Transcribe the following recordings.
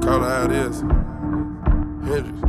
Call it how it is. Hendrix.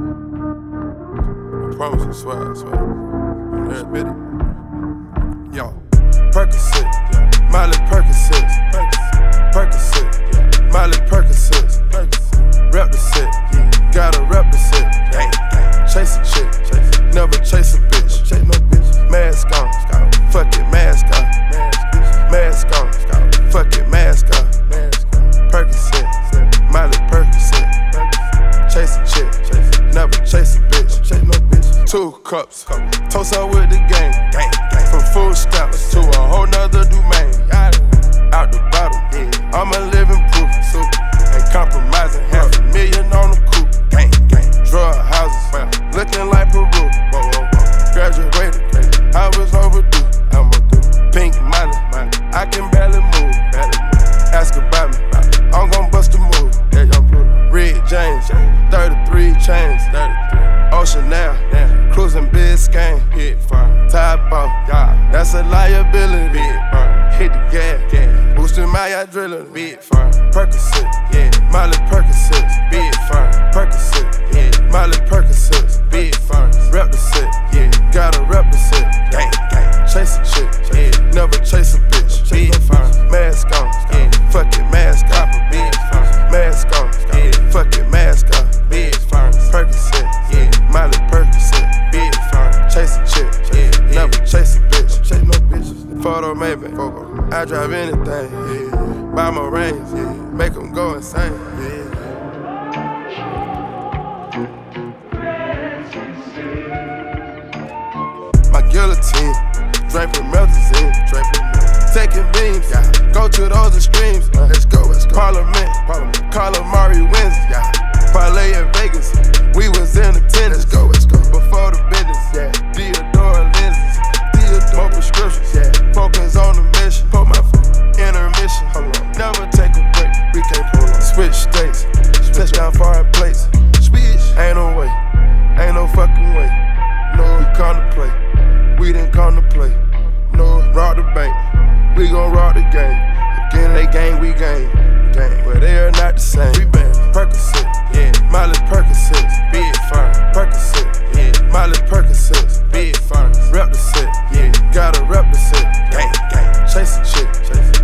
I promise you, swear, I swear. I'm there, admit it. Yo, Percocet, Miley Percocet, Percocet, Miley Percocet, rep the set, gotta rep the set. Chase a chick, never chase a bitch. Mask on, fuck it, mask on. Mask on, fuck it, mask on. Percocet, Miley Percocet. Chase a chick, never chase a bitch. 2 cups, toast up with the gang. From food stamps to a whole nother domain. Out the bottom, I'm a living proof. Ain't compromising, $500,000 on the coupe. Drug houses, looking like Peru. Graduated, I was overdue. Pink Miley, I can barely move. Ask about me, I'm gon' bust a move. Red James, 33 chains. Ocean now, cruising Biscayne. Top off, that's a liability. Hit the gas, boosting my adrenaline. Percocet, Miley Percocet, Percocet, Miley Percocet, rep the set, gotta rep the set. Chase a chick, never chase a bitch. Mask on, fuck it, mask on. Mask on, fuck it, mask on. Percocet, Miley Percocet, chase a chick, never chase a bitch. Chase no bitches. Photo maybe, I drive anything. Buy my range, make them go insane. My guillotine, draping melazine, taking beams, go to those extremes. Let's go. Parliament, Calamari wins, parlay in Vegas, we was in attendance. Let's go. Before the business, Theodore lenses, more prescriptions, focus on the mission. Put my intermission, never take a break. We can't pull on. Switch states, touchdown foreign plates. Ain't no way, ain't no fucking way. No, we come to play. We didn't come to play. No, rob the bank. We gon' rob the game. Again, they gang, we gang. But they are not the same. We been Percocet, Miley Percocet, Percocet, Miley Percocet, rep the set, gotta rep the set. Chase a chick,